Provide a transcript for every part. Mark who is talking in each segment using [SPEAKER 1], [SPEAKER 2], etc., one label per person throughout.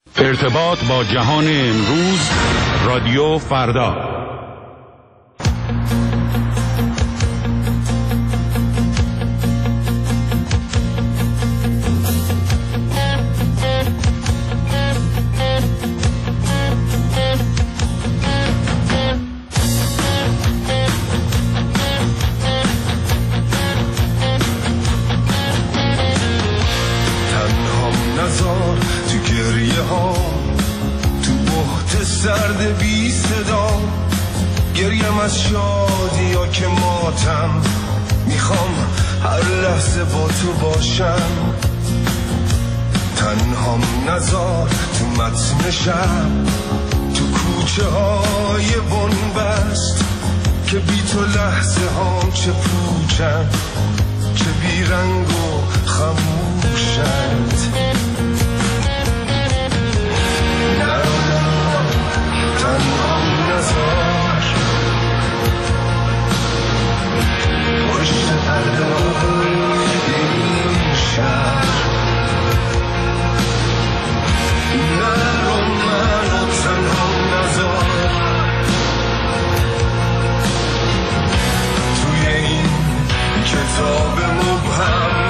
[SPEAKER 1] ارتباط با جهان امروز، رادیو فردا.
[SPEAKER 2] سرد بی صدا گریم از شادی ها که ماتم، میخوام هر لحظه با تو باشم. تنهام نزار تو متن شب، تو کوچه های بنبست، که بی تو لحظه هام چه پوچن، چه بی رنگ و خموشند. تنهام نزار پشت پرده این شهر، نرو منو تنهام نزار توی این کتاب مبهم.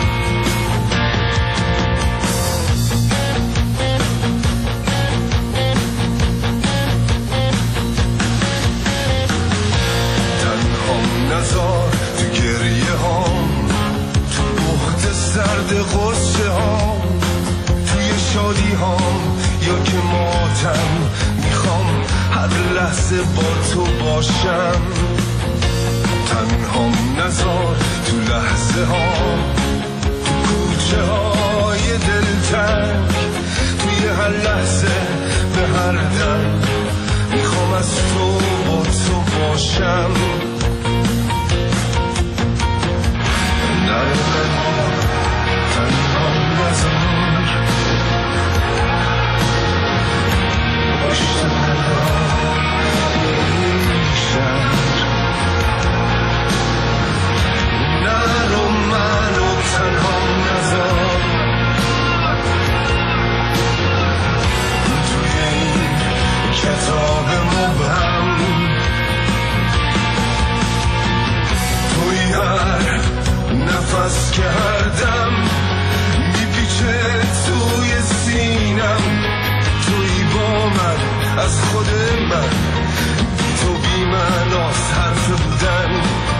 [SPEAKER 2] نزار تو گریه هام، تو بخت سرد غصه هام، توی شادی هام یا که ماتم، میخوام هر لحظه با تو باشم. تنهام نزار تو لحظه هام، تو کوچه های دلتنگ، توی هر لحظه به هر دم، میخوام از تو با تو باشم. تنهام نزار پشت پرده این شهر، نرو منو تنهام نزار توی این کتاب مبهم. توی هر نفس که هر دم میپیچه توی سینم، توی با من از خود من، تو بی معناست حرف بودن،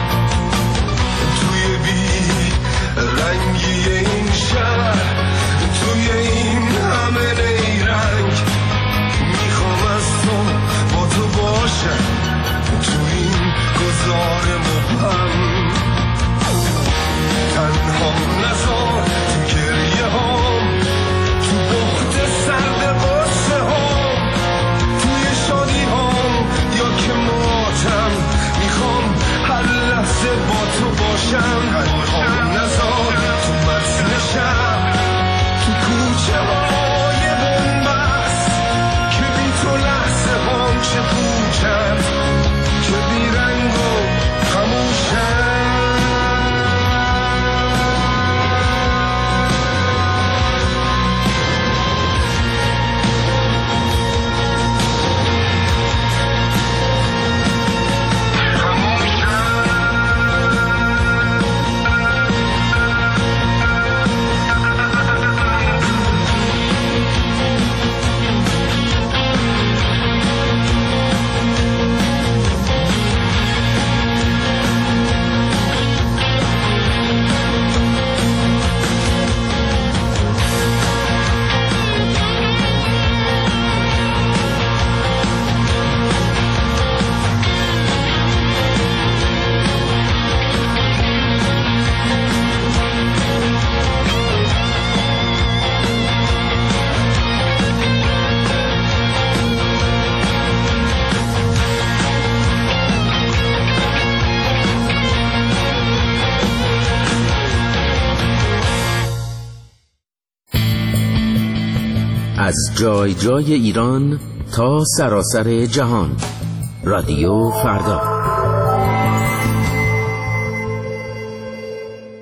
[SPEAKER 2] توی بی رنگی این شهر، توی این همه نیرنگ، میخوام از تو با تو باشم توی این گذار مبهم. تنهام نزار تو گریه هام، تو بخت سرد غصه هام، توی شادی هام یا که ماتم، میخوام هر لحظه با تو باشم. تنهام نزار تو متن شب، تو کوچه های بنبست، که بی تو لحظه هام چه پوچن، چه بی رنگ و خموشن.
[SPEAKER 3] از جای جای ایران تا سراسر جهان، رادیو فردا.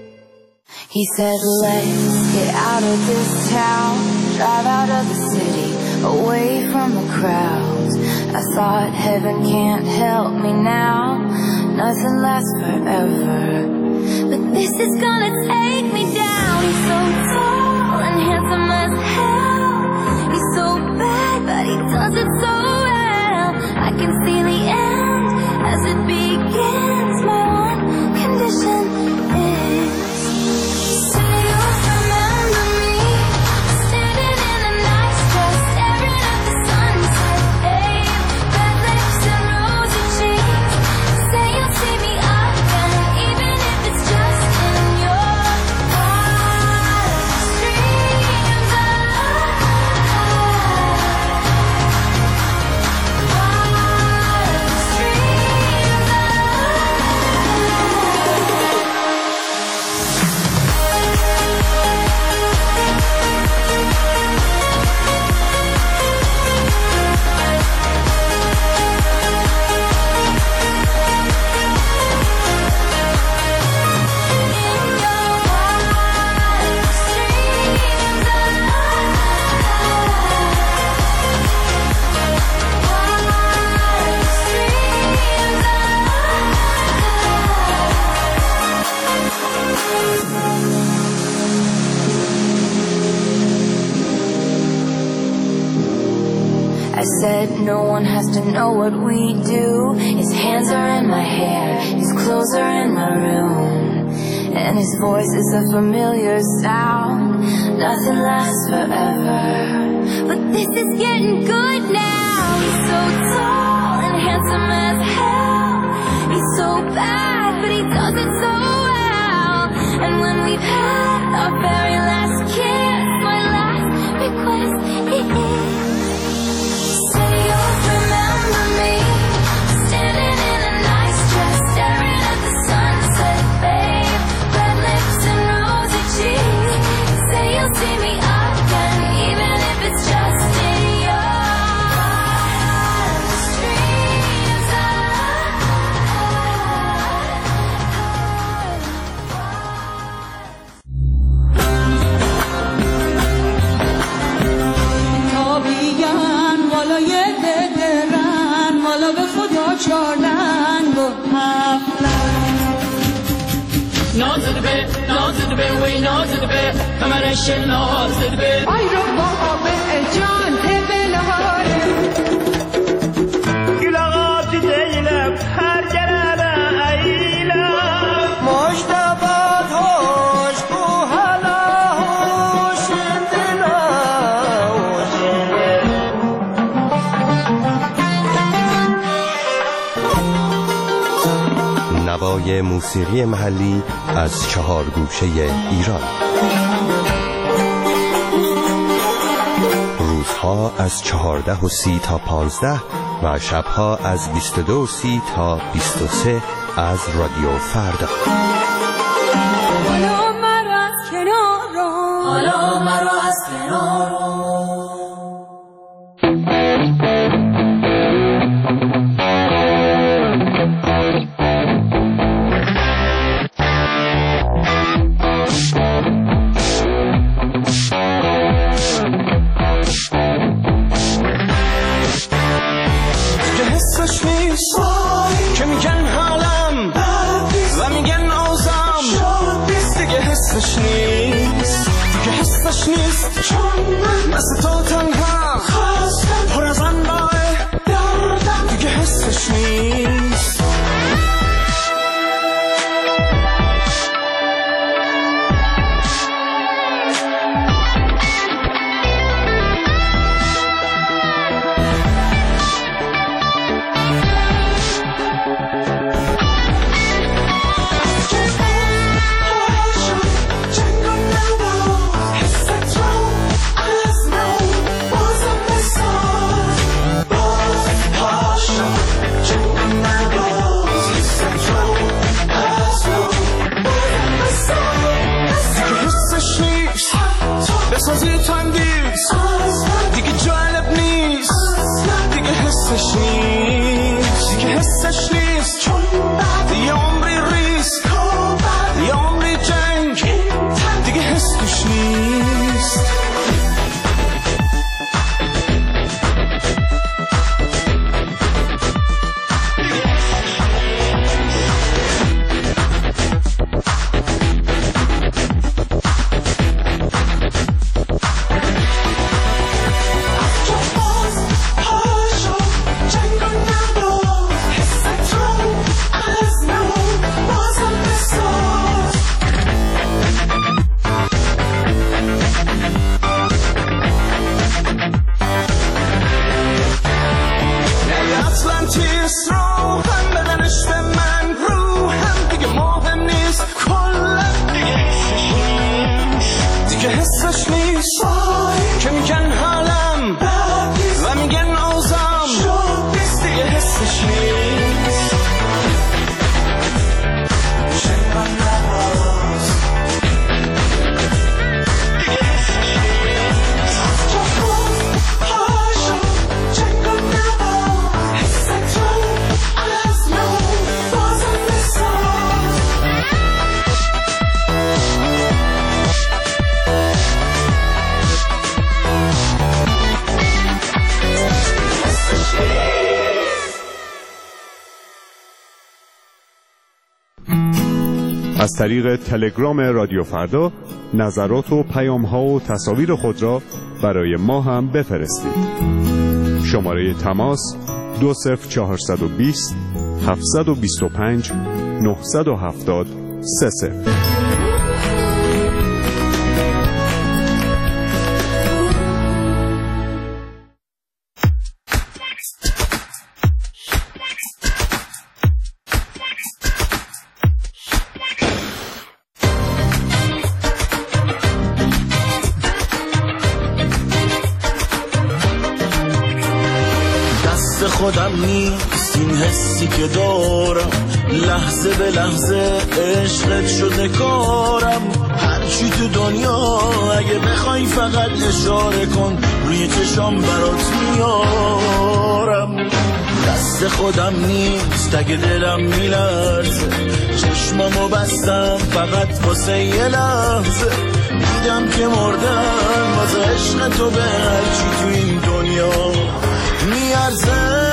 [SPEAKER 4] He said, let's get out of this town, drive out of the city. away from the crowds. I thought heaven can't help me now, nothing lasts forever, but this is gonna take me down. He's so tall and handsome as hell. He's so bad, but he does it so well. I can see the end as it begins. My one condition is, say you'll remember me, standing in a nice dress, staring at the sunset, babe. Red lips and rosy cheeks. Say you'll see me again, even if it's just in your wildest dreams. Wildest dreams. I said no one has to know what we do. His hands are in my hair, his clothes are in my room, and his voice is a familiar sound. Nothing lasts forever, but this is getting good now. He's so tall and handsome as hell. He's so bad, but he does it so well. And when we've had our very last kiss, my last request is, say you'll remember me, standing in a nice dress, staring at the sunset, babe. Red lips and rosy cheeks. Say you'll see me again, even if it's just in your wildest dreams.
[SPEAKER 5] تابیگن والای دلرن والا به خدا چارلنگ و هفتلنگ
[SPEAKER 6] نازد به وی نازد به کمرش نازد به
[SPEAKER 5] آی رو بابا به جان بلاره
[SPEAKER 6] گل آقا دیدیم هر گرده ایلم
[SPEAKER 2] مشتبات هوش بو حالا هوش دلا
[SPEAKER 7] نوای موسیقی محلی از 4 گوشه ایران. روزها از 14:30 تا 15 و شبها از 22:30 تا 23 از رادیو فردا.
[SPEAKER 5] حالا مرا از کنار رو،
[SPEAKER 6] حالا مرا از کنار
[SPEAKER 2] که حسش نیست که میگن حالم و میگن آزم دیگه حسش نیست چون من
[SPEAKER 8] طریق تلگرام رادیو فردا نظرات و پیام‌ها و تصاویر خود را برای ما هم بفرستید. شماره تماس 20420 725 970 30.
[SPEAKER 9] خودم نیست این حسی که دارم، لحظه به لحظه عشقت شده کارم. هرچی تو دنیا اگه بخوای فقط اشاره کن، روی چشام برات میارم. دست خودم نیست اگه دلم میلرزه، چشمامو بستم فقط واسه یه لحظه. دیدم که مردم واسه عشق تو به هرچی تو این دنیا میارزه.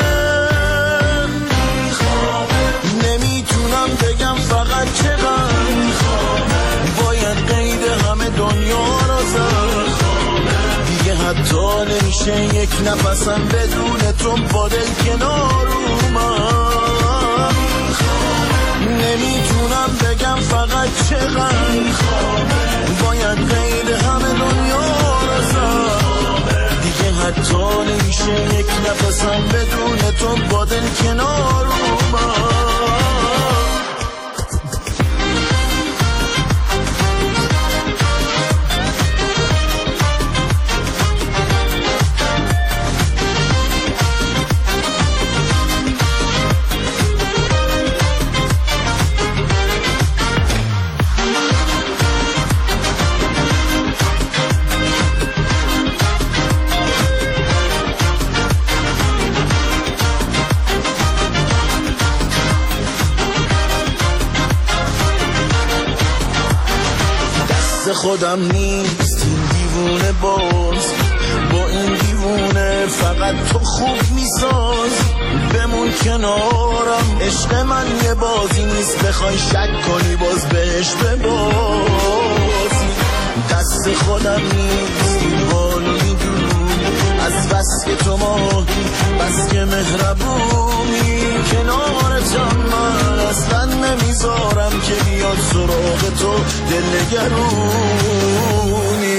[SPEAKER 9] نمیتونم بگم فقط چقدر باید قید همه دنیا رو زد. دیگه حتی نمیشه یک نفسم بدون تو با دل کنار اومد. نمیتونم بگم فقط چقدر باید قید همه دنیا رو زد. حتی نمیشه یک نفسم بدون تو با دل کنار اومد. خودم نیست این دیوونه باز، با این دیوونه فقط تو خوب میساز. بمون کنارم، عشق من یه بازی نیست بخوای شک کنی باز بهش ببازی. دست خودم نیست این حالو میدونی، از بس که تو ماهی بس که مهربونی. کنارتم من اصلا نمیذارم که بیاد سراغ تو دلنگرونی.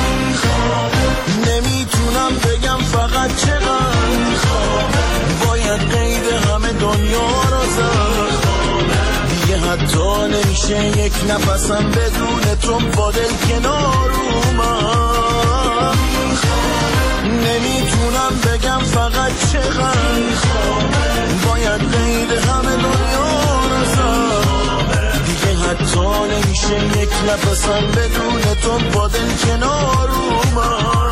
[SPEAKER 9] نمیتونم بگم فقط چقدر باید قید همه دنیا رو زد. دیگه حتی نمیشه یک نفسم بدون تو با دل کنار اومد. نمیتونم بگم فقط چقدر باید قید همه دنیا رو زد. دیگه حتی نمیشه یک نفسم بدون تو با دل کنار اومد.